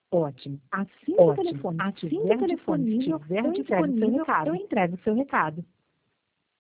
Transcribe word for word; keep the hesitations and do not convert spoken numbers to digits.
Ótimo. Assim que o Ótimo. telefone Assim que estiver o telefone disponível, estiver eu entrego o seu disponível, recado. eu entrego o seu recado.